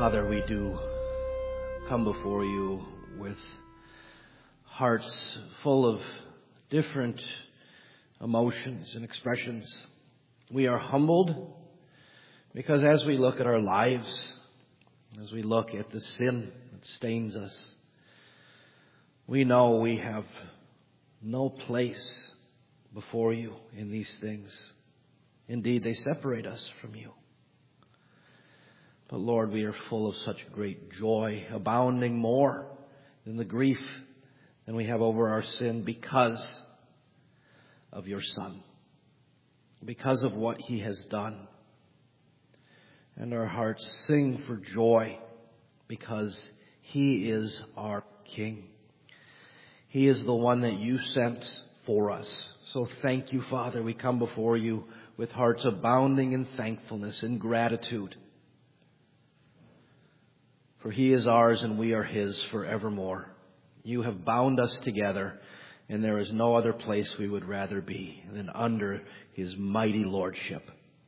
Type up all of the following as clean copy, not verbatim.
Father, we do come before you with hearts full of different emotions and expressions. We are humbled because as we look at our lives, as we look at the sin that stains us, we know we have no place before you in these things. Indeed, they separate us from you. But Lord, we are full of such great joy, abounding more than the grief than we have over our sin because of your Son, because of what he has done. And our hearts sing for joy because he is our King. He is the one that you sent for us. So thank you, Father. We come before you with hearts abounding in thankfulness and gratitude. For he is ours and we are his forevermore. You have bound us together, and there is no other place we would rather be than under his mighty lordship.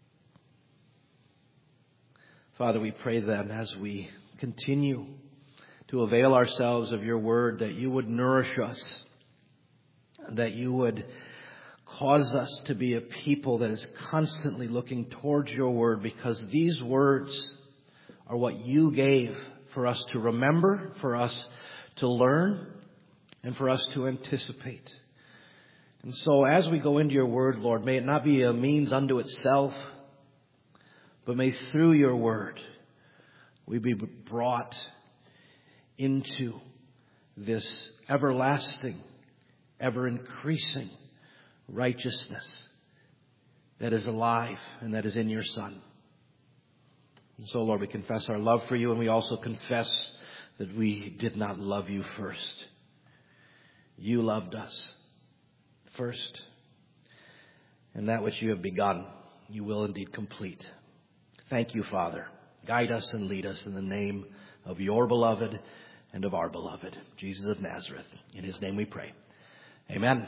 Father, we pray then as we continue to avail ourselves of your word, that you would nourish us, that you would cause us to be a people that is constantly looking towards your word, because these words are what you gave for us to remember, for us to learn, and for us to anticipate. And so as we go into your word, Lord, may it not be a means unto itself, but may through your word we be brought into this everlasting, ever increasing righteousness that is alive and that is in your Son. And so, Lord, we confess our love for you, and we also confess that we did not love you first. You loved us first, and that which you have begun, you will indeed complete. Thank you, Father. Guide us and lead us in the name of your beloved and of our beloved, Jesus of Nazareth. In his name we pray. Amen.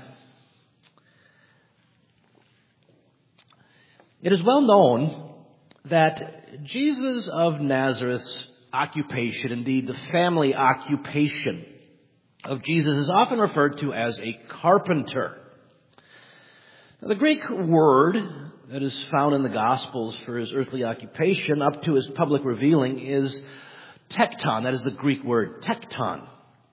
It is well known that Jesus of Nazareth's occupation, indeed the family occupation of Jesus, is often referred to as a carpenter. Now, the Greek word that is found in the Gospels for his earthly occupation up to his public revealing is tekton. That is the Greek word, tekton.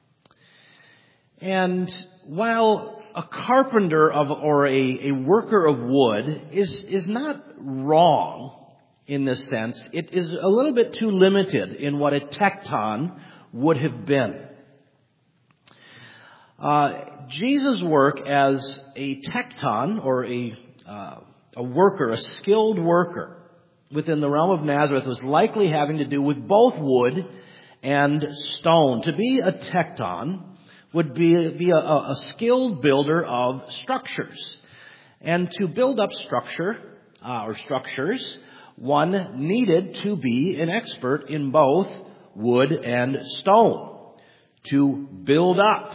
And while a carpenter or a worker of wood is not wrong in this sense, it is a little bit too limited in what a tekton would have been. Jesus' work as a tekton, or a worker, a skilled worker within the realm of Nazareth, was likely having to do with both wood and stone. To be a tekton would be a skilled builder of structures. And to build up structure, or structures, one needed to be an expert in both wood and stone to build up.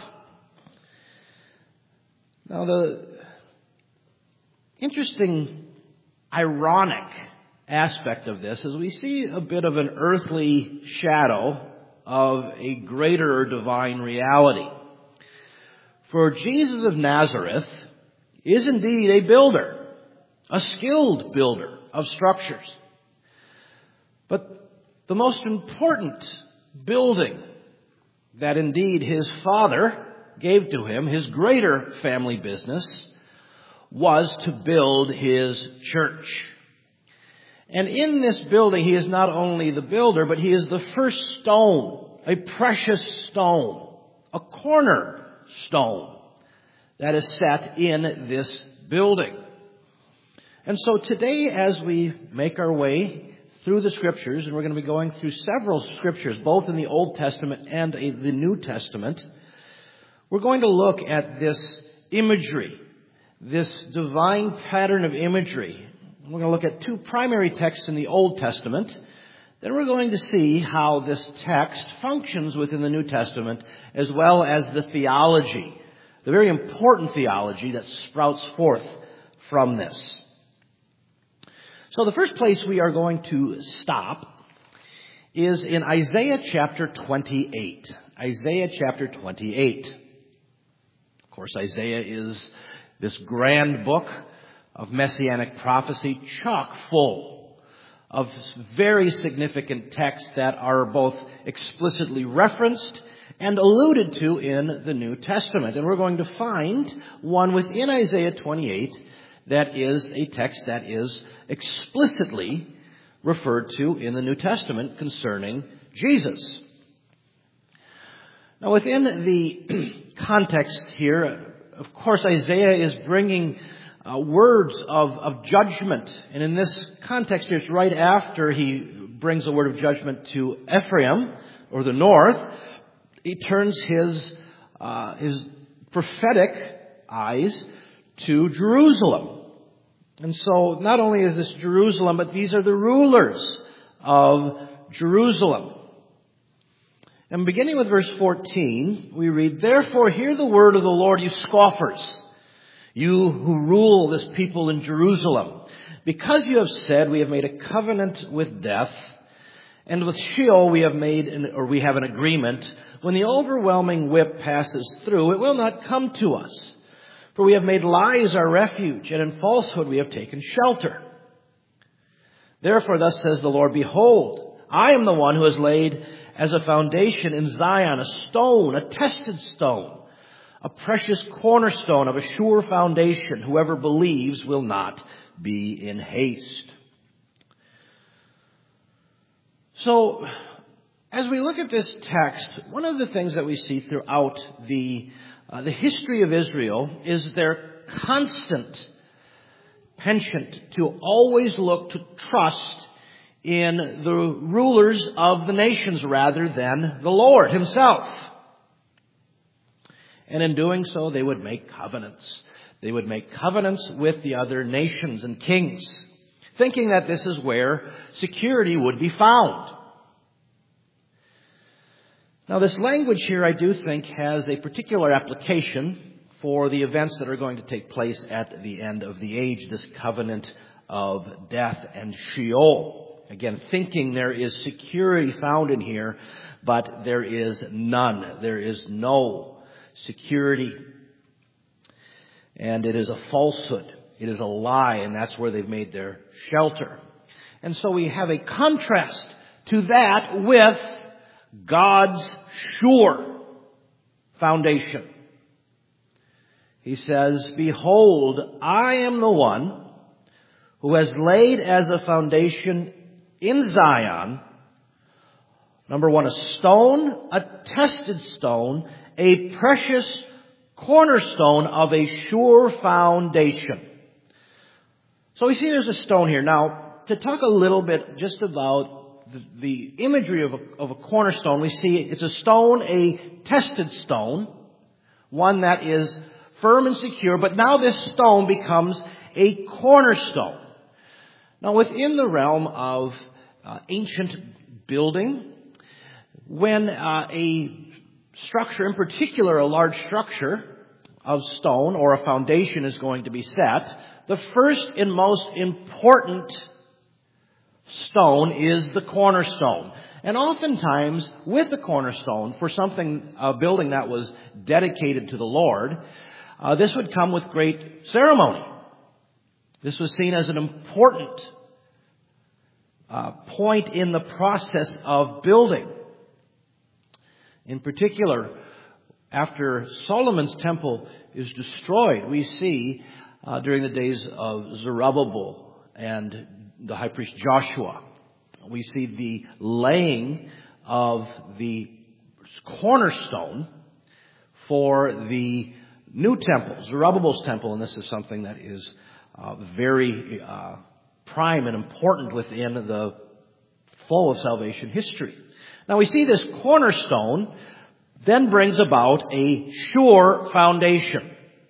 Now, the interesting, ironic aspect of this is we see a bit of an earthly shadow of a greater divine reality. For Jesus of Nazareth is indeed a builder, a skilled builder of structures. But the most important building that indeed his Father gave to him, his greater family business, was to build his church. And in this building, he is not only the builder, but he is the first stone, a precious stone, a cornerstone that is set in this building. And so today, as we make our way through the Scriptures, and we're going to be going through several Scriptures, both in the Old Testament and the New Testament, we're going to look at this imagery, this divine pattern of imagery. We're going to look at two primary texts in the Old Testament. Then we're going to see how this text functions within the New Testament, as well as the theology, the very important theology that sprouts forth from this. So the first place we are going to stop is in Isaiah chapter 28. Isaiah chapter 28. Of course, Isaiah is this grand book of messianic prophecy, chock full of very significant texts that are both explicitly referenced and alluded to in the New Testament. And we're going to find one within Isaiah 28 that is a text that is explicitly referred to in the New Testament concerning Jesus. Now, within the context here, of course, Isaiah is bringing words of judgment. And in this context here, it's right after he brings a word of judgment to Ephraim, or the north. He turns his prophetic eyes to Jerusalem. And so not only is this Jerusalem, but these are the rulers of Jerusalem. And beginning with verse 14, we read, "Therefore hear the word of the Lord, you scoffers, you who rule this people in Jerusalem. Because you have said, we have made a covenant with death, and with Sheol we have an agreement. When the overwhelming whip passes through, it will not come to us. For we have made lies our refuge, and in falsehood we have taken shelter. Therefore thus says the Lord, behold, I am the one who has laid as a foundation in Zion a stone, a tested stone, a precious cornerstone of a sure foundation. Whoever believes will not be in haste." So, as we look at this text, one of the things that we see throughout the history of Israel is their constant penchant to always look to trust in the rulers of the nations rather than the Lord himself. And in doing so, they would make covenants. They would make covenants with the other nations and kings, thinking that this is where security would be found. Now, this language here, I do think, has a particular application for the events that are going to take place at the end of the age, this covenant of death and Sheol. Again, thinking there is security found in here, but there is none. There is no security. And it is a falsehood. It is a lie, and that's where they've made their shelter. And so we have a contrast to that with God's sure foundation. He says, "Behold, I am the one who has laid as a foundation in Zion," number one, a stone, a tested stone, a precious cornerstone of a sure foundation. So we see there's a stone here. Now, to talk a little bit just about the imagery of a cornerstone, we see it's a stone, a tested stone, one that is firm and secure, but now this stone becomes a cornerstone. Now, within the realm of ancient building, when a structure, in particular a large structure of stone or a foundation is going to be set, the first and most important stone is the cornerstone. And oftentimes, with the cornerstone, for a building that was dedicated to the Lord, this would come with great ceremony. This was seen as an important point in the process of building. In particular, after Solomon's temple is destroyed, we see during the days of Zerubbabel and the high priest Joshua, we see the laying of the cornerstone for the new temple, Zerubbabel's temple, and this is something that is very prime and important within the flow of salvation history. Now we see this cornerstone then brings about a sure foundation.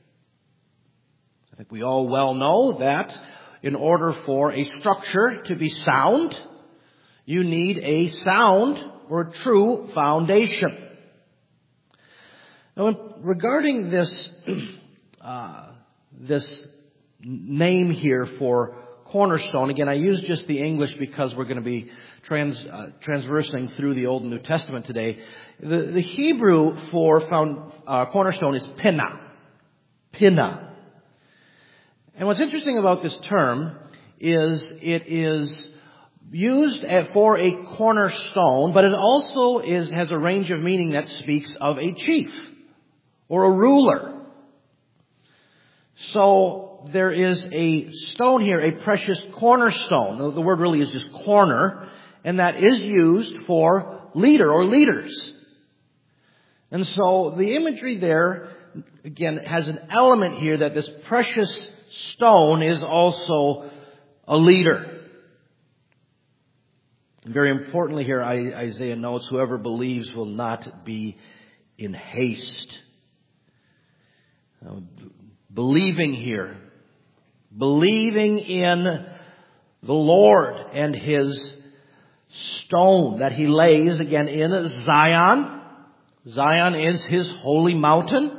I think we all well know that in order for a structure to be sound, you need a sound or a true foundation. Now, regarding this name here for cornerstone. Again, I use just the English because we're going to be transversing through the Old and New Testament today. The Hebrew for cornerstone is pinna. Pinna. And what's interesting about this term is it is used for a cornerstone, but it also has a range of meaning that speaks of a chief or a ruler. So there is a stone here, a precious cornerstone. The word really is just corner, and that is used for leader or leaders. And so the imagery there, again, has an element here that this precious stone is also a leader. And very importantly here, Isaiah notes, whoever believes will not be in haste. Believing here. Believing in the Lord and His stone that He lays, again, in Zion. Zion is His holy mountain.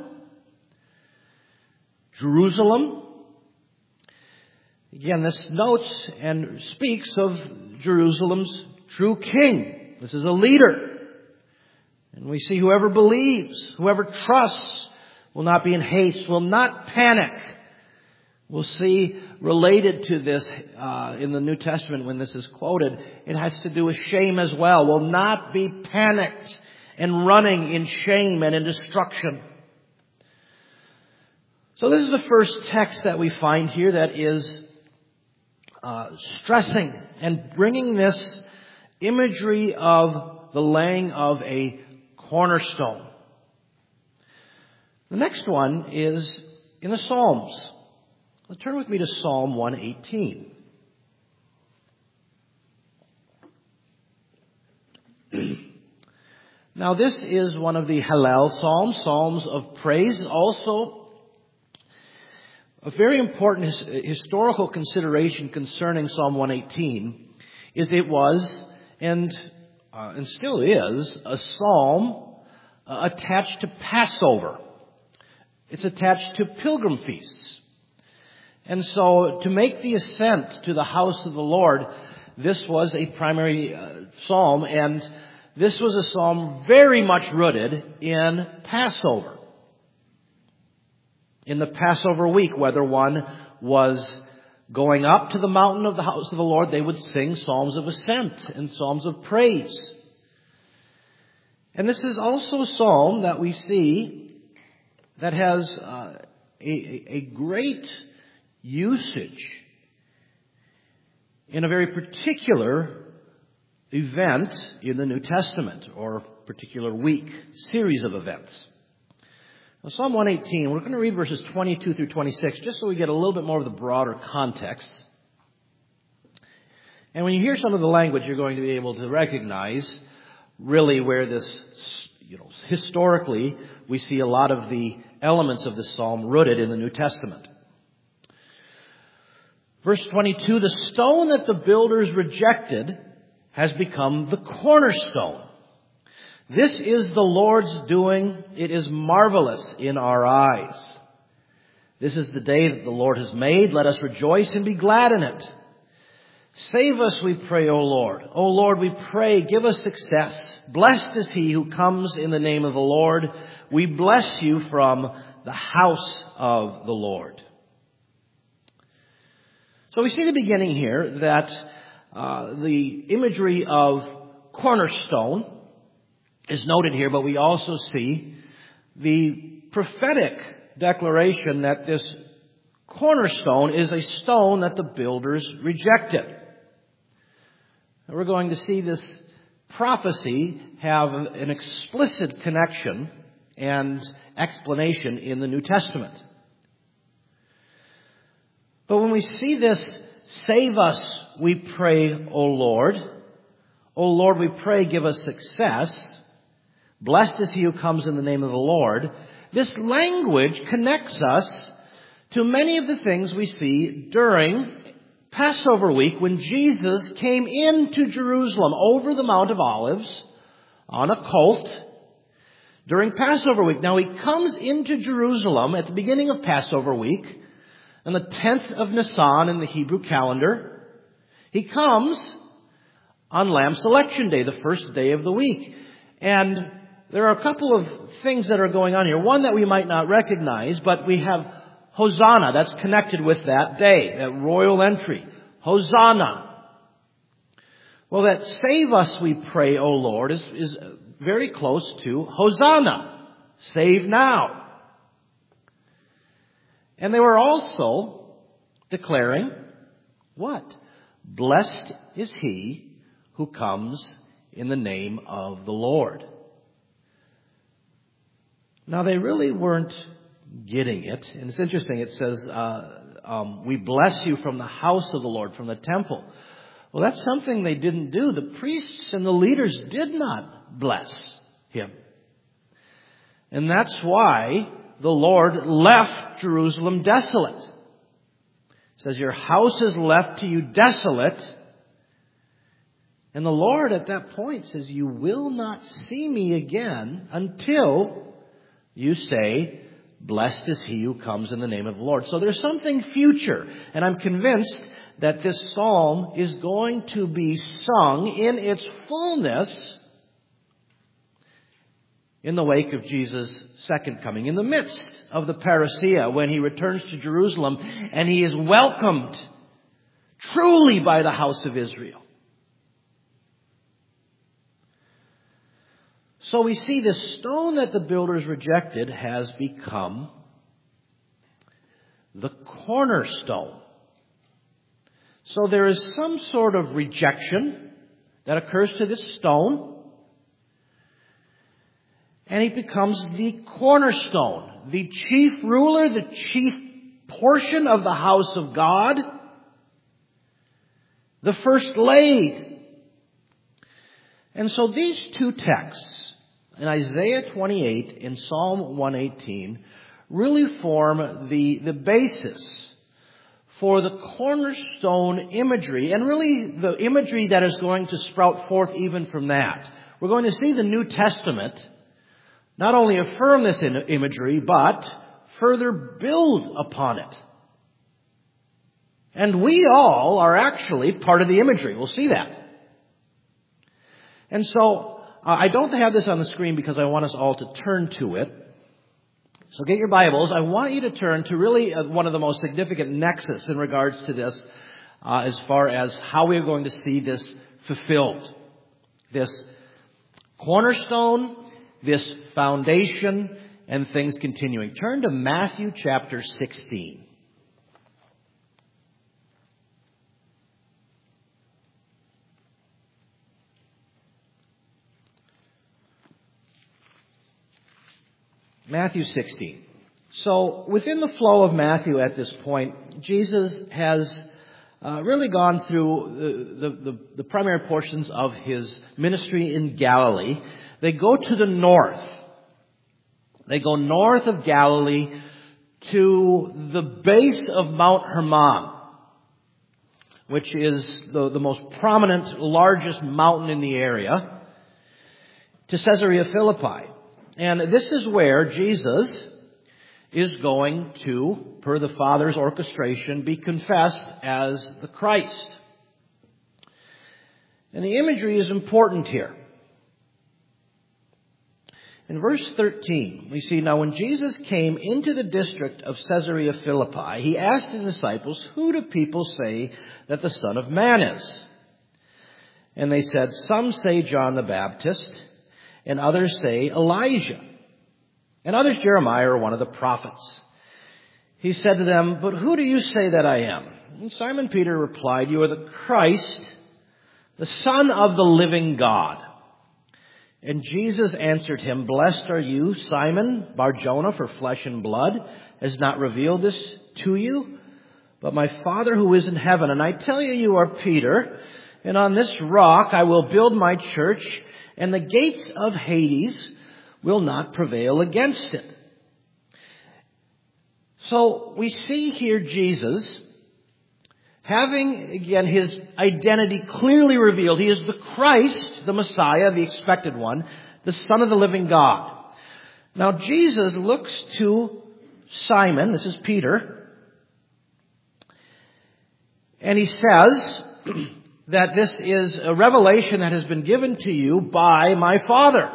Jerusalem. Again, this notes and speaks of Jerusalem's true king. This is a leader. And we see whoever believes, whoever trusts, will not be in haste, will not panic. We'll see related to this in the New Testament when this is quoted, it has to do with shame as well. Will not be panicked and running in shame and in destruction. So this is the first text that we find here that is stressing and bringing this imagery of the laying of a cornerstone. The next one is in the Psalms. Let's turn with me to Psalm 118. Now this is one of the Hallel Psalms, Psalms of praise. Also a very important historical consideration concerning Psalm 118 is it was and still is a psalm attached to Passover. It's attached to pilgrim feasts. And so to make the ascent to the house of the Lord, this was a primary psalm, and this was a psalm very much rooted in Passover. In the Passover week, whether one was going up to the mountain of the house of the Lord, they would sing psalms of ascent and psalms of praise. And this is also a psalm that we see that has a great usage in a very particular event in the New Testament, or particular week, series of events. Now, Psalm 118, we're going to read verses 22 through 26, just so we get a little bit more of the broader context. And when you hear some of the language, you're going to be able to recognize really where this, historically, we see a lot of the elements of this psalm rooted in the New Testament. Verse 22, the stone that the builders rejected has become the cornerstone. This is the Lord's doing. It is marvelous in our eyes. This is the day that the Lord has made. Let us rejoice and be glad in it. Save us, we pray, O Lord. O Lord, we pray, give us success. Blessed is he who comes in the name of the Lord. We bless you from the house of the Lord. So we see the beginning here that the imagery of cornerstone is noted here, but we also see the prophetic declaration that this cornerstone is a stone that the builders rejected. And we're going to see this prophecy have an explicit connection and explanation in the New Testament. But when we see this, save us, we pray, O Lord. O Lord, we pray, give us success. Blessed is he who comes in the name of the Lord. This language connects us to many of the things we see during Passover week when Jesus came into Jerusalem over the Mount of Olives on a colt during Passover week. Now he comes into Jerusalem at the beginning of Passover week. on the 10th of Nisan in the Hebrew calendar. He comes on Lamb Selection Day, the first day of the week. And there are a couple of things that are going on here. One that we might not recognize, but we have Hosanna. That's connected with that day, that royal entry. Hosanna. Well, that save us, we pray, O Lord, is very close to Hosanna. Save now. And they were also declaring what? Blessed is he who comes in the name of the Lord. Now, they really weren't getting it. And it's interesting. It says, we bless you from the house of the Lord, from the temple. Well, that's something they didn't do. The priests and the leaders did not bless him. And that's why the Lord left Jerusalem desolate. It says, your house is left to you desolate. And the Lord at that point says, you will not see me again until you say, blessed is he who comes in the name of the Lord. So there's something future. And I'm convinced that this psalm is going to be sung in its fullness in the wake of Jesus' second coming, in the midst of the parousia, when he returns to Jerusalem and he is welcomed truly by the house of Israel. So we see this stone that the builders rejected has become the cornerstone. So there is some sort of rejection that occurs to this stone. And he becomes the cornerstone, the chief ruler, the chief portion of the house of God, the first laid. And so these two texts, in Isaiah 28 and Psalm 118, really form the basis for the cornerstone imagery, and really the imagery that is going to sprout forth even from that. We're going to see the New Testament not only affirm this imagery, but further build upon it. And we all are actually part of the imagery. We'll see that. And so, I don't have this on the screen because I want us all to turn to it. So get your Bibles. I want you to turn to really one of the most significant nexus in regards to this, as far as how we are going to see this fulfilled. This cornerstone, this foundation, and things continuing. Turn to Matthew chapter 16. Matthew 16. So within the flow of Matthew at this point, Jesus has really gone through the primary portions of his ministry in Galilee. They go to the north. They go north of Galilee to the base of Mount Hermon, which is the most prominent, largest mountain in the area, to Caesarea Philippi. And this is where Jesus is going to, per the Father's orchestration, be confessed as the Christ. And the imagery is important here. In verse 13, we see, now when Jesus came into the district of Caesarea Philippi, he asked his disciples, who do people say that the Son of Man is? And they said, some say John the Baptist, and others say Elijah, and others Jeremiah or one of the prophets. He said to them, but who do you say that I am? And Simon Peter replied, you are the Christ, the Son of the living God. And Jesus answered him, blessed are you, Simon Bar-Jonah, for flesh and blood has not revealed this to you, but my Father who is in heaven. And I tell you, you are Peter, and on this rock I will build my church, and the gates of Hades will not prevail against it. So we see here Jesus having, again, his identity clearly revealed. He is the Christ, the Messiah, the expected one, the Son of the living God. Now Jesus looks to Simon, this is Peter, And he says that this is a revelation that has been given to you by my Father.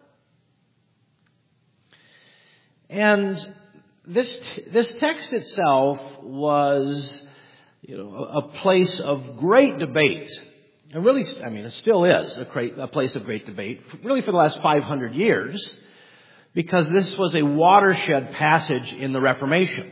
And this text itself was, a place of great debate. And really, it still is a place of great debate, really for the last 500 years, because this was a watershed passage in the Reformation.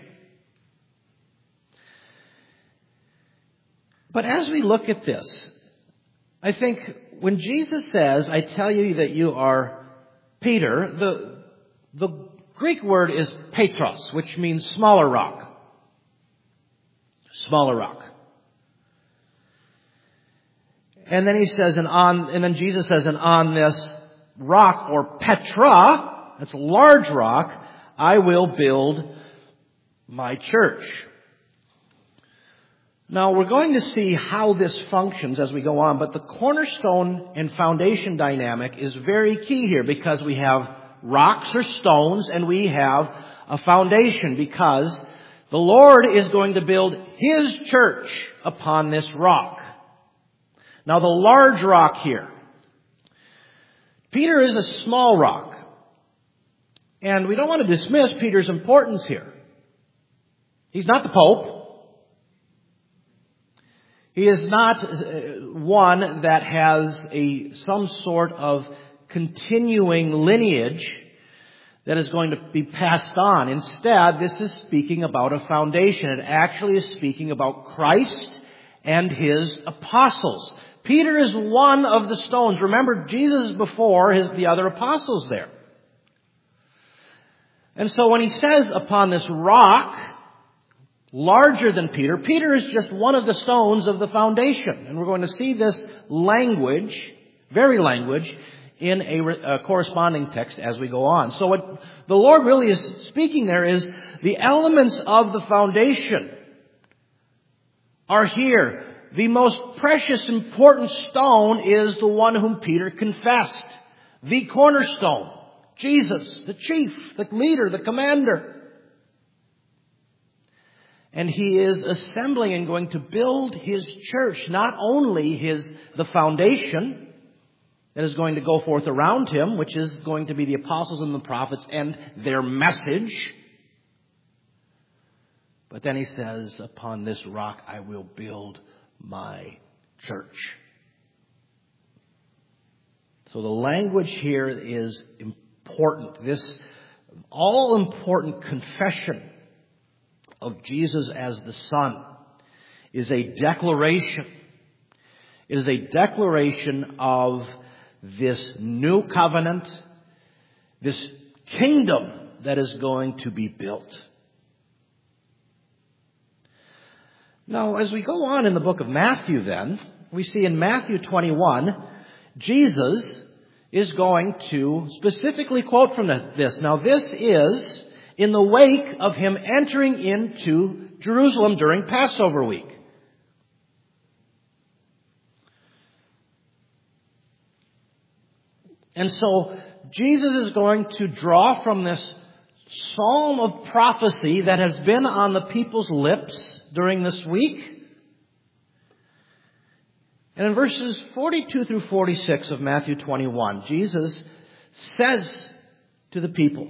But as we look at this, I think when Jesus says, I tell you that you are Peter, the Greek word is Petros, which means smaller rock. Smaller rock. And then he says, and then Jesus says, and on this rock, or Petra, that's a large rock, I will build my church. Now, we're going to see how this functions as we go on, but the cornerstone and foundation dynamic is very key here, because we have rocks or stones and we have a foundation, because the Lord is going to build His church upon this rock. Now, the large rock here, Peter is a small rock, and we don't want to dismiss Peter's importance here. He's not the Pope. He is not one that has some sort of continuing lineage that is going to be passed on. Instead, this is speaking about a foundation. It actually is speaking about Christ and His apostles. Peter is one of the stones. Remember, Jesus is before the other apostles there. And so when he says upon this rock, larger than Peter, Peter is just one of the stones of the foundation. And we're going to see this very language, in a corresponding text as we go on. So what the Lord really is speaking there is the elements of the foundation are here. The most precious, important stone is the one whom Peter confessed. The cornerstone. Jesus, the chief, the leader, the commander. And he is assembling and going to build his church. Not only the foundation that is going to go forth around him, which is going to be the apostles and the prophets and their message. But then he says, upon this rock I will build my church. So the language here is important. This all-important confession of Jesus as the Son is a declaration. It is a declaration of this new covenant, this kingdom that is going to be built. Now, as we go on in the book of Matthew then, we see in Matthew 21, Jesus is going to specifically quote from this. Now, this is in the wake of him entering into Jerusalem during Passover week. And so Jesus is going to draw from this psalm of prophecy that has been on the people's lips during this week. And in verses 42 through 46 of Matthew 21, Jesus says to the people,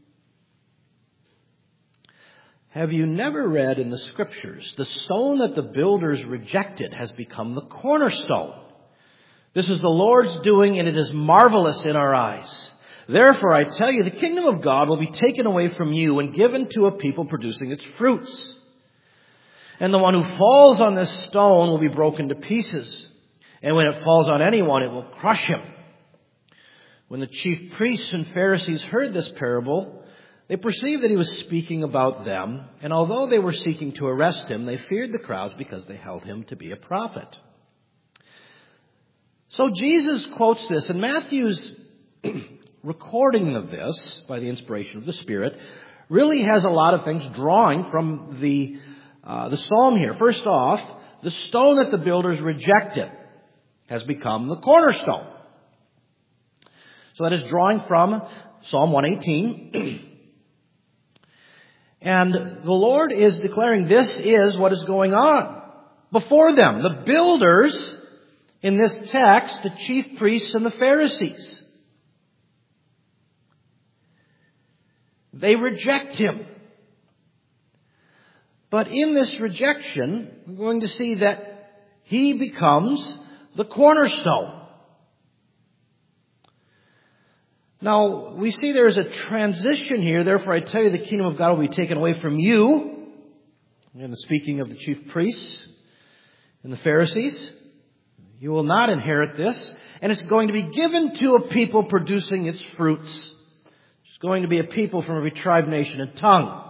"Have you never read in the Scriptures, the stone that the builders rejected has become the cornerstone? This is the Lord's doing, and it is marvelous in our eyes. Therefore, I tell you, the kingdom of God will be taken away from you and given to a people producing its fruits. And the one who falls on this stone will be broken to pieces. And when it falls on anyone, it will crush him." When the chief priests and Pharisees heard this parable, they perceived that he was speaking about them. And although they were seeking to arrest him, they feared the crowds because they held him to be a prophet. So Jesus quotes this, and Matthew's recording of this, by the inspiration of the Spirit, really has a lot of things drawing from the psalm here. First off, the stone that the builders rejected has become the cornerstone. So that is drawing from Psalm 118. And the Lord is declaring this is what is going on. before them. The builders in this text, the chief priests and the Pharisees. They reject him. But in this rejection, we're going to see that he becomes the cornerstone. Now, we see there is a transition here. Therefore, I tell you, the kingdom of God will be taken away from you. And speaking of the chief priests and the Pharisees, you will not inherit this. And it's going to be given to a people producing its fruits. It's going to be a people from every tribe, nation, and tongue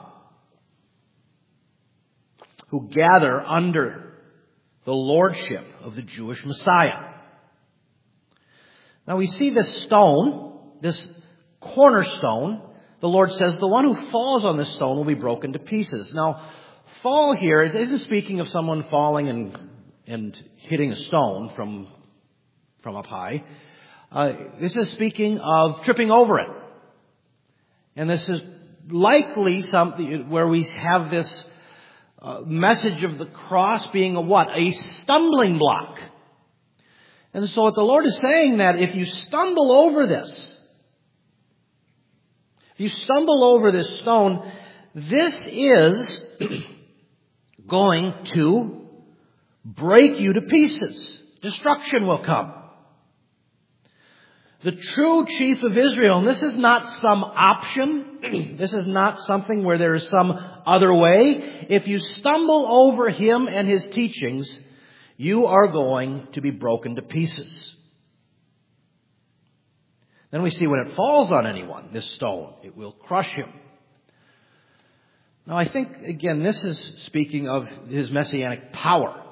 who gather under the lordship of the Jewish Messiah. Now we see this stone, this cornerstone. The Lord says the one who falls on this stone will be broken to pieces. Now, fall here, it isn't speaking of someone falling and hitting a stone from up high. This is speaking of tripping over it. And this is likely something where we have this message of the cross being a stumbling block. And so what the Lord is saying, that if you stumble over this, if you stumble over this stone, this is going to break you to pieces. Destruction will come. The true chief of Israel, and this is not some option, this is not something where there is some other way. If you stumble over him and his teachings, you are going to be broken to pieces. Then we see when it falls on anyone, this stone, it will crush him. Now I think, again, this is speaking of his messianic power.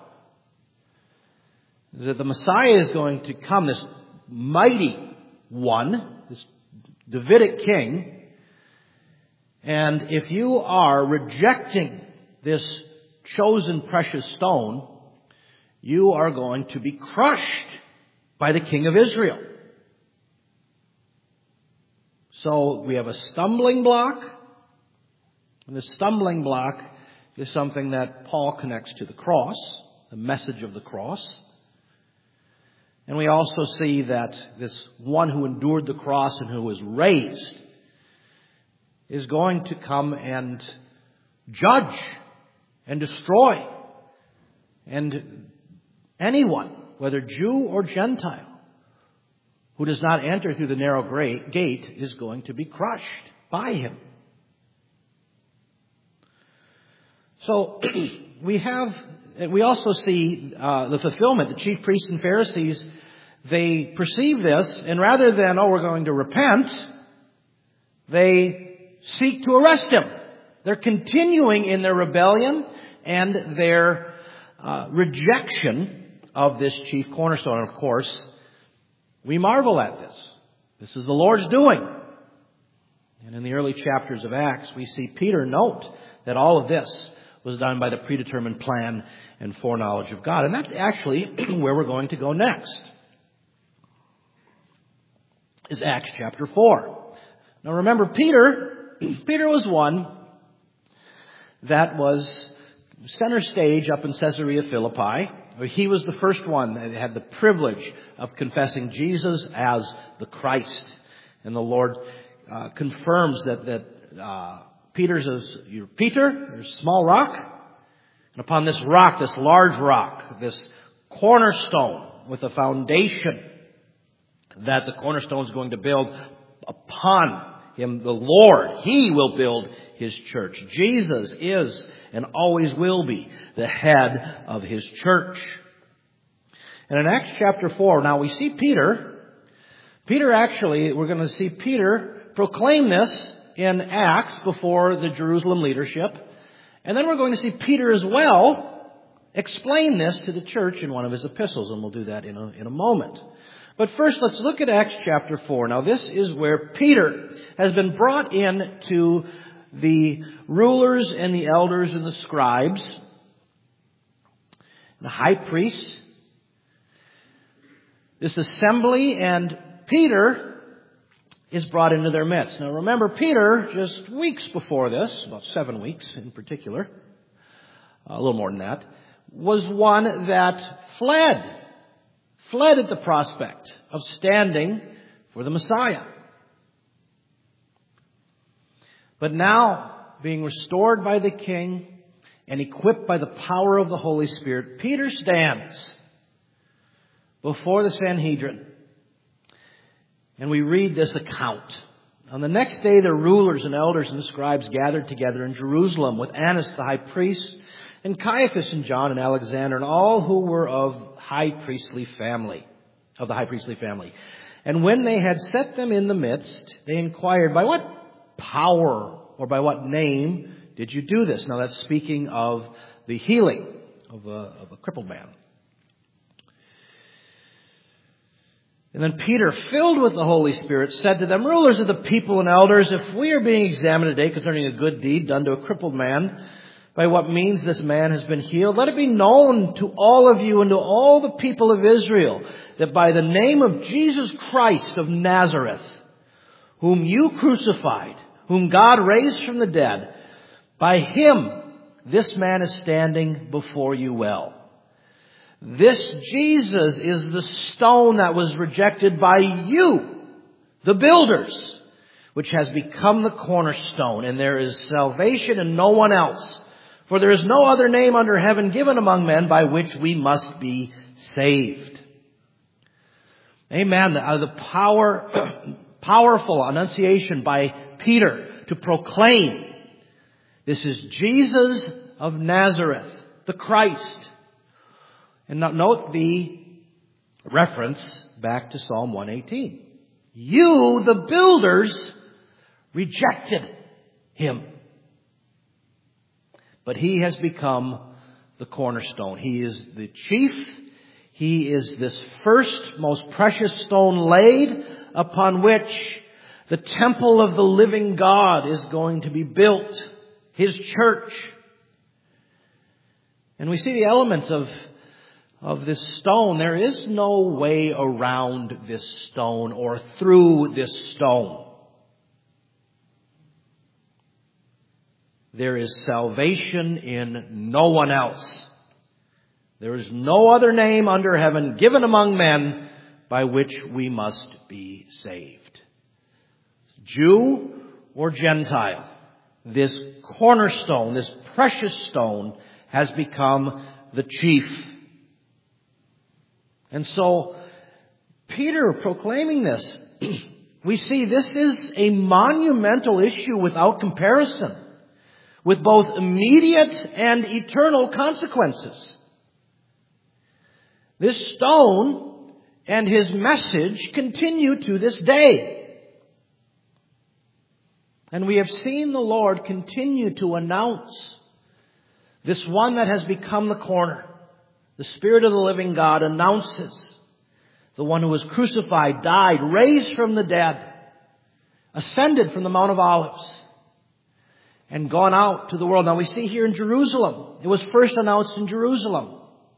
That the Messiah is going to come, this mighty one, this Davidic king. And if you are rejecting this chosen precious stone, you are going to be crushed by the King of Israel. So we have a stumbling block. And the stumbling block is something that Paul connects to the cross, the message of the cross. And we also see that this one who endured the cross and who was raised is going to come and judge and destroy. And anyone, whether Jew or Gentile, who does not enter through the narrow gate is going to be crushed by him. So we also see the fulfillment. The chief priests and Pharisees, they perceive this, and rather than, we're going to repent, they seek to arrest him. They're continuing in their rebellion and their rejection of this chief cornerstone. And of course, we marvel at this. This is the Lord's doing. And in the early chapters of Acts, we see Peter note that all of this was done by the predetermined plan and foreknowledge of God. And that's actually where we're going to go next. Is Acts chapter 4. Now remember, Peter was one that was center stage up in Caesarea Philippi. He was the first one that had the privilege of confessing Jesus as the Christ. And the Lord confirms that Peter says, "You're Peter, you're a small rock. And upon this rock, this large rock, this cornerstone with a foundation that the cornerstone is going to build upon him, the Lord, he will build his church." Jesus is and always will be the head of his church. And in Acts chapter 4, now we see Peter actually, we're going to see Peter proclaim this in Acts before the Jerusalem leadership. And then we're going to see Peter as well explain this to the church in one of his epistles, and we'll do that in a moment. But first, let's look at Acts chapter 4. Now, this is where Peter has been brought in to the rulers and the elders and the scribes, the high priests, this assembly, and Peter is brought into their midst. Now remember, Peter, just weeks before this, about 7 weeks in particular, a little more than that, was one that fled at the prospect of standing for the Messiah. But now, being restored by the King and equipped by the power of the Holy Spirit, Peter stands before the Sanhedrin. And we read this account. On the next day, the rulers and elders and the scribes gathered together in Jerusalem with Annas the high priest, and Caiaphas and John and Alexander, and all who were of the high priestly family. And when they had set them in the midst, they inquired, by what power or by what name did you do this? Now that's speaking of the healing of a crippled man. And then Peter, filled with the Holy Spirit, said to them, rulers of the people and elders, if we are being examined today concerning a good deed done to a crippled man, by what means this man has been healed, let it be known to all of you and to all the people of Israel that by the name of Jesus Christ of Nazareth, whom you crucified, whom God raised from the dead, by him this man is standing before you well. This Jesus is the stone that was rejected by you, the builders, which has become the cornerstone, and there is salvation in no one else. For there is no other name under heaven given among men by which we must be saved. Amen. The powerful annunciation by Peter to proclaim, this is Jesus of Nazareth, the Christ. And note the reference back to Psalm 118. You, the builders, rejected him. But he has become the cornerstone. He is the chief. He is this first, most precious stone laid upon which the temple of the living God is going to be built. His church. And we see the elements of this stone. There is no way around this stone or through this stone. There is salvation in no one else. There is no other name under heaven given among men by which we must be saved. Jew or Gentile, this cornerstone, this precious stone, has become the chief. And so, Peter proclaiming this, we see this is a monumental issue without comparison, with both immediate and eternal consequences. This stone and his message continue to this day. And we have seen the Lord continue to announce this one that has become the corner. The Spirit of the living God announces the one who was crucified, died, raised from the dead, ascended from the Mount of Olives, and gone out to the world. Now we see here in Jerusalem. It was first announced in Jerusalem.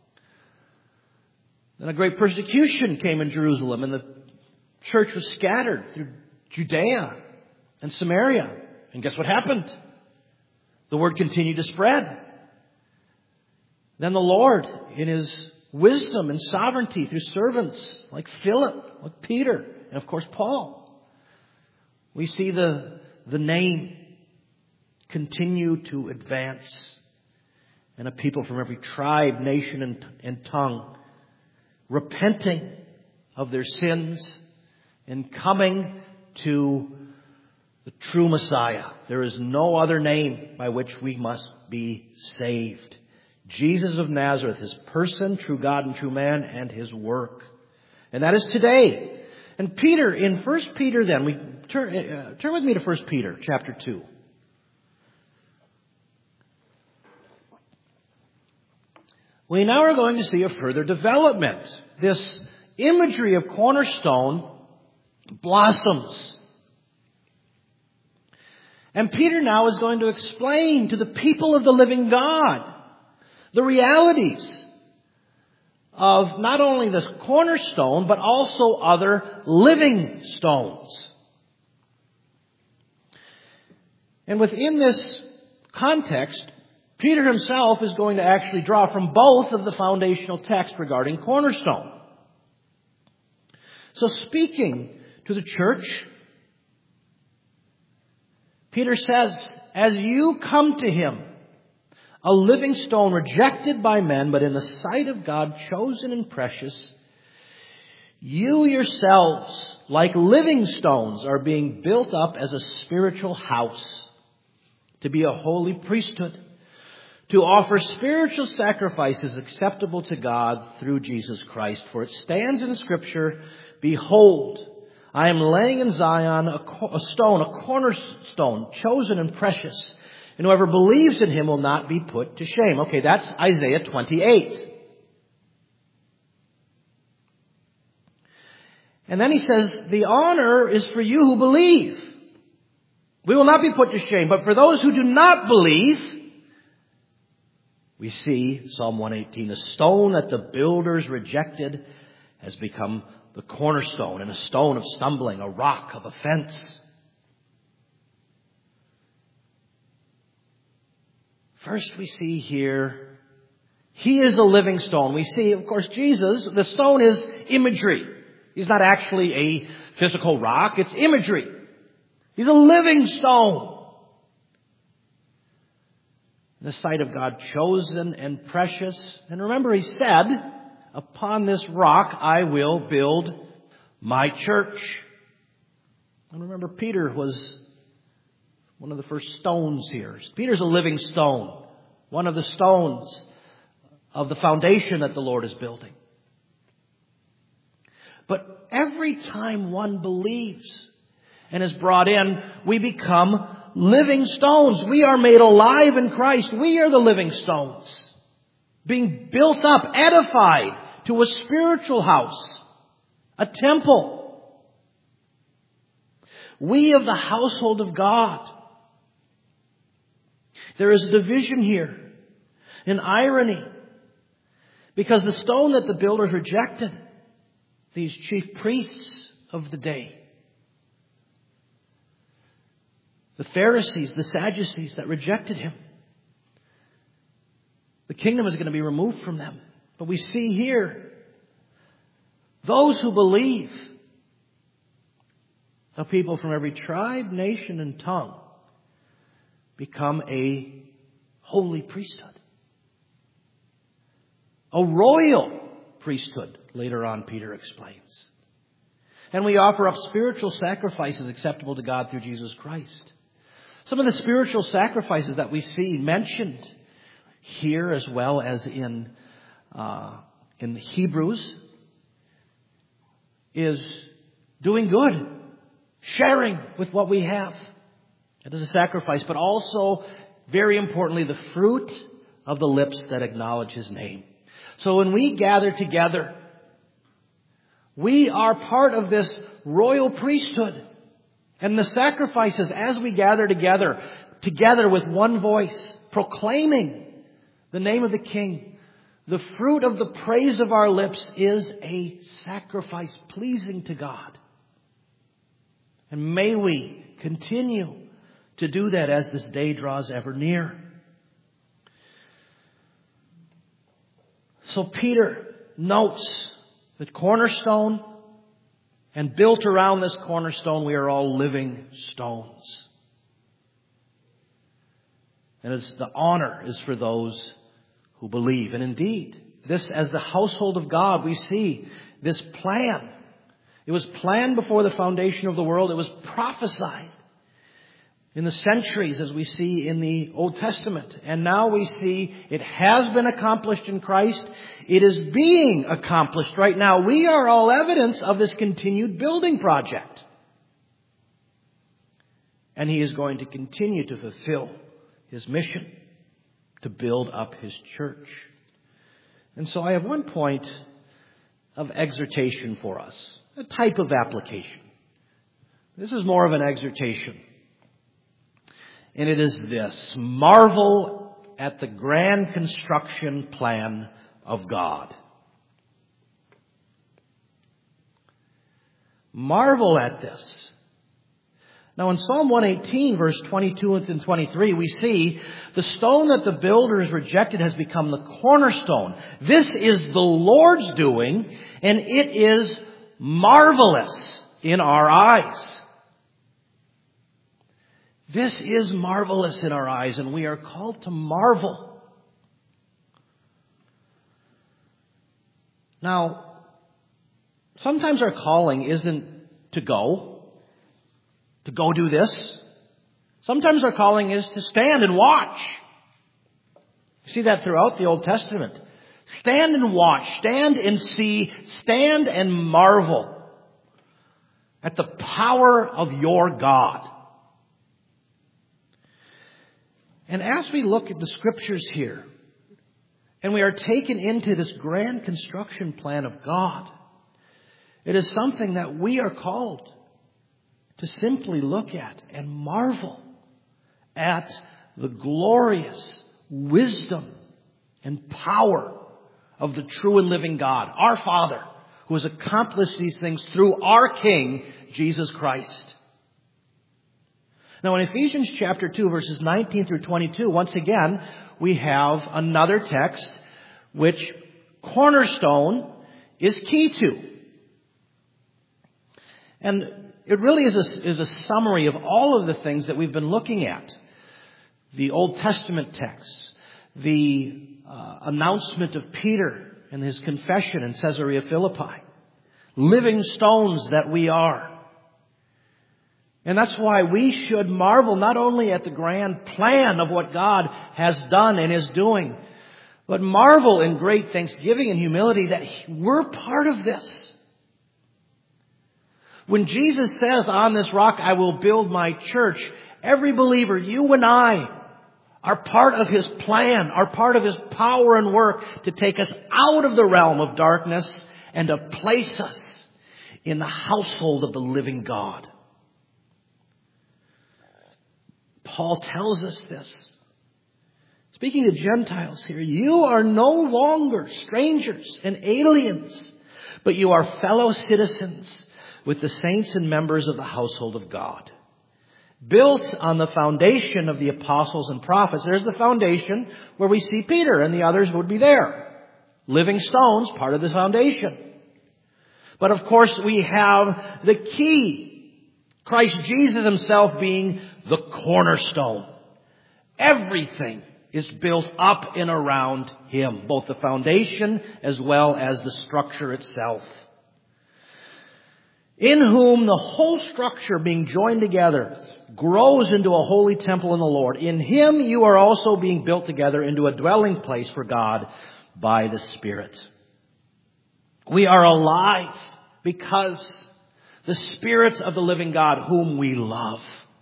Then a great persecution came in Jerusalem, and the church was scattered through Judea and Samaria. And guess what happened? The word continued to spread. Then the Lord, in his wisdom and sovereignty through servants like Philip, like Peter, and of course Paul, we see the name continue to advance. And a people from every tribe, nation, and tongue repenting of their sins and coming to the true Messiah. There is no other name by which we must be saved. Jesus of Nazareth, his person, true God and true man, and his work. And that is today. And Peter, in 1 Peter then, we turn with me to 1 Peter chapter 2. We now are going to see a further development. This imagery of cornerstone blossoms. And Peter now is going to explain to the people of the living God the realities of not only this cornerstone, but also other living stones. And within this context, Peter himself is going to actually draw from both of the foundational texts regarding cornerstone. So speaking to the church, Peter says, as you come to him, a living stone rejected by men, but in the sight of God chosen and precious, you yourselves, like living stones, are being built up as a spiritual house, to be a holy priesthood, to offer spiritual sacrifices acceptable to God through Jesus Christ. For it stands in Scripture, behold, I am laying in Zion a stone, a cornerstone, chosen and precious, and whoever believes in him will not be put to shame. Okay, that's Isaiah 28. And then he says, the honor is for you who believe. We will not be put to shame. But for those who do not believe, we see, Psalm 118, the stone that the builders rejected has become the cornerstone, and a stone of stumbling, a rock of offense. First we see here, he is a living stone. We see, of course, Jesus, the stone is imagery. He's not actually a physical rock, it's imagery. He's a living stone. In the sight of God, chosen and precious. And remember, he said, upon this rock I will build my church. And remember, Peter was one of the first stones here. Peter's a living stone. One of the stones of the foundation that the Lord is building. But every time one believes and is brought in, we become living stones. We are made alive in Christ. We are the living stones, being built up, edified to a spiritual house, a temple. We of the household of God. There is a division here, an irony, because the stone that the builders rejected, these chief priests of the day, the Pharisees, the Sadducees that rejected him, the kingdom is going to be removed from them. But we see here, those who believe, the people from every tribe, nation, and tongue, become a holy priesthood. A royal priesthood, later on Peter explains. And we offer up spiritual sacrifices acceptable to God through Jesus Christ. Some of the spiritual sacrifices that we see mentioned here as well as in Hebrews is doing good, sharing with what we have. It is a sacrifice, but also, very importantly, the fruit of the lips that acknowledge his name. So when we gather together, we are part of this royal priesthood. And the sacrifices as we gather together with one voice, proclaiming the name of the King, the fruit of the praise of our lips is a sacrifice pleasing to God. And may we continue to do that as this day draws ever near. So Peter notes that cornerstone, and built around this cornerstone, we are all living stones. And the honor is for those who believe. And indeed, this as the household of God, we see this plan. It was planned before the foundation of the world. It was prophesied in the centuries, as we see in the Old Testament. And now we see it has been accomplished in Christ. It is being accomplished right now. We are all evidence of this continued building project. And he is going to continue to fulfill his mission to build up his church. And so I have one point of exhortation for us, a type of application. This is more of an exhortation. And it is this: marvel at the grand construction plan of God. Marvel at this. Now in Psalm 118, verse 22 and 23, we see the stone that the builders rejected has become the cornerstone. This is the Lord's doing, and it is marvelous in our eyes. This is marvelous in our eyes, and we are called to marvel. Now, sometimes our calling isn't to go do this. Sometimes our calling is to stand and watch. You see that throughout the Old Testament. Stand and watch, stand and see, stand and marvel at the power of your God. And as we look at the Scriptures here, and we are taken into this grand construction plan of God, it is something that we are called to simply look at and marvel at the glorious wisdom and power of the true and living God, our Father, who has accomplished these things through our King, Jesus Christ. Now in Ephesians chapter 2, verses 19 through 22, once again, we have another text which cornerstone is key to. And it really is a summary of all of the things that we've been looking at. The Old Testament texts, the announcement of Peter and his confession in Caesarea Philippi, living stones that we are. And that's why we should marvel not only at the grand plan of what God has done and is doing, but marvel in great thanksgiving and humility that we're part of this. When Jesus says, on this rock I will build my church, every believer, you and I, are part of His plan, are part of His power and work to take us out of the realm of darkness and to place us in the household of the living God. Paul tells us this. Speaking to Gentiles here, you are no longer strangers and aliens, but you are fellow citizens with the saints and members of the household of God. Built on the foundation of the apostles and prophets. There's the foundation where we see Peter and the others would be there. Living stones, part of this foundation. But of course we have the key. Christ Jesus Himself being the cornerstone. Everything is built up and around Him. Both the foundation as well as the structure itself. In whom the whole structure being joined together grows into a holy temple in the Lord. In Him you are also being built together into a dwelling place for God by the Spirit. We are alive because the Spirit of the living God, whom we love,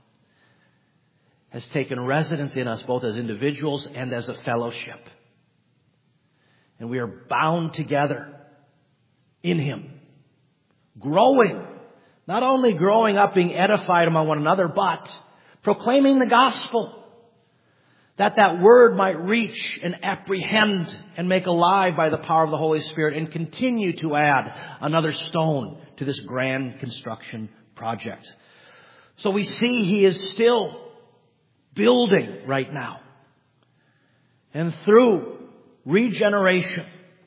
has taken residence in us both as individuals and as a fellowship. And we are bound together in Him. Growing. Not only growing up, being edified among one another, but proclaiming the gospel. That word might reach and apprehend and make alive by the power of the Holy Spirit and continue to add another stone to this grand construction project. So we see He is still building right now. And through regeneration,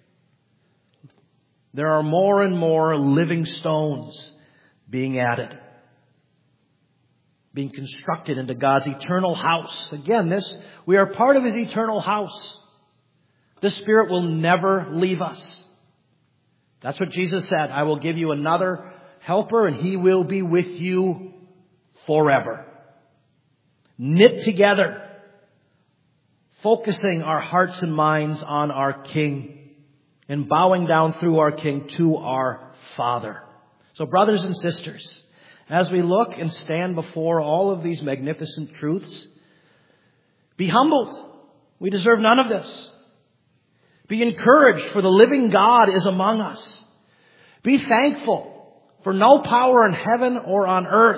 there are more and more living stones being added, being constructed into God's eternal house. Again, we are part of His eternal house. The Spirit will never leave us. That's what Jesus said. I will give you another helper and He will be with you forever. Knit together, focusing our hearts and minds on our King and bowing down through our King to our Father. So brothers and sisters, as we look and stand before all of these magnificent truths, be humbled. We deserve none of this. Be encouraged, for the living God is among us. Be thankful, for no power in heaven or on earth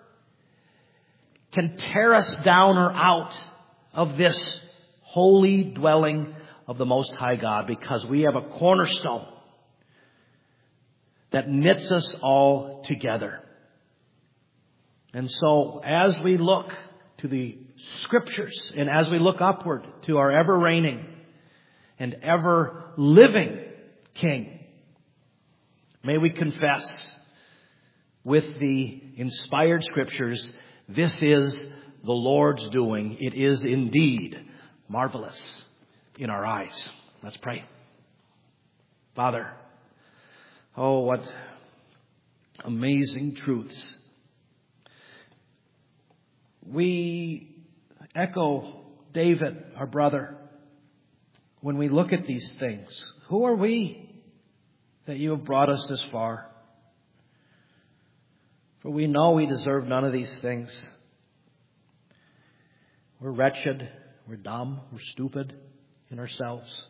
can tear us down or out of this holy dwelling of the Most High God, because we have a cornerstone that knits us all together. And so as we look to the Scriptures and as we look upward to our ever reigning and ever living King, may we confess with the inspired Scriptures, this is the Lord's doing. It is indeed marvelous in our eyes. Let's pray. Father, oh, what amazing truths. We echo David, our brother, when we look at these things. Who are we that you have brought us this far? For we know we deserve none of these things. We're wretched, we're dumb, we're stupid in ourselves.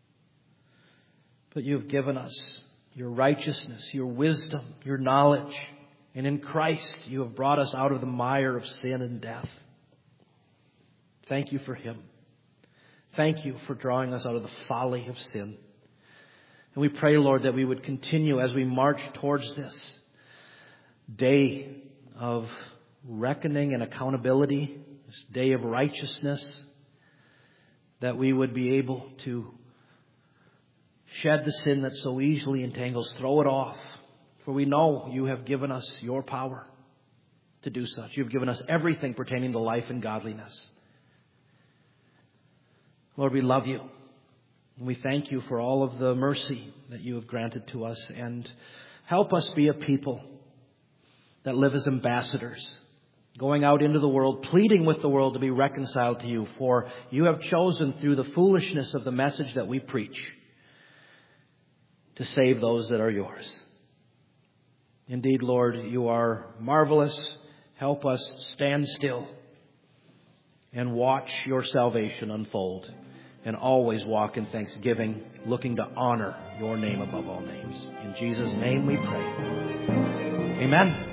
But you've given us your righteousness, your wisdom, your knowledge. And in Christ, you have brought us out of the mire of sin and death. Thank you for Him. Thank you for drawing us out of the folly of sin. And we pray, Lord, that we would continue as we march towards this day of reckoning and accountability, this day of righteousness, that we would be able to shed the sin that so easily entangles, throw it off. For we know you have given us your power to do such. You've given us everything pertaining to life and godliness. Lord, we love you. And we thank you for all of the mercy that you have granted to us. And help us be a people that live as ambassadors, going out into the world, pleading with the world to be reconciled to you. For you have chosen through the foolishness of the message that we preach to save those that are yours. Indeed, Lord, you are marvelous. Help us stand still and watch your salvation unfold, and always walk in thanksgiving, looking to honor your name above all names. In Jesus' name we pray. Amen.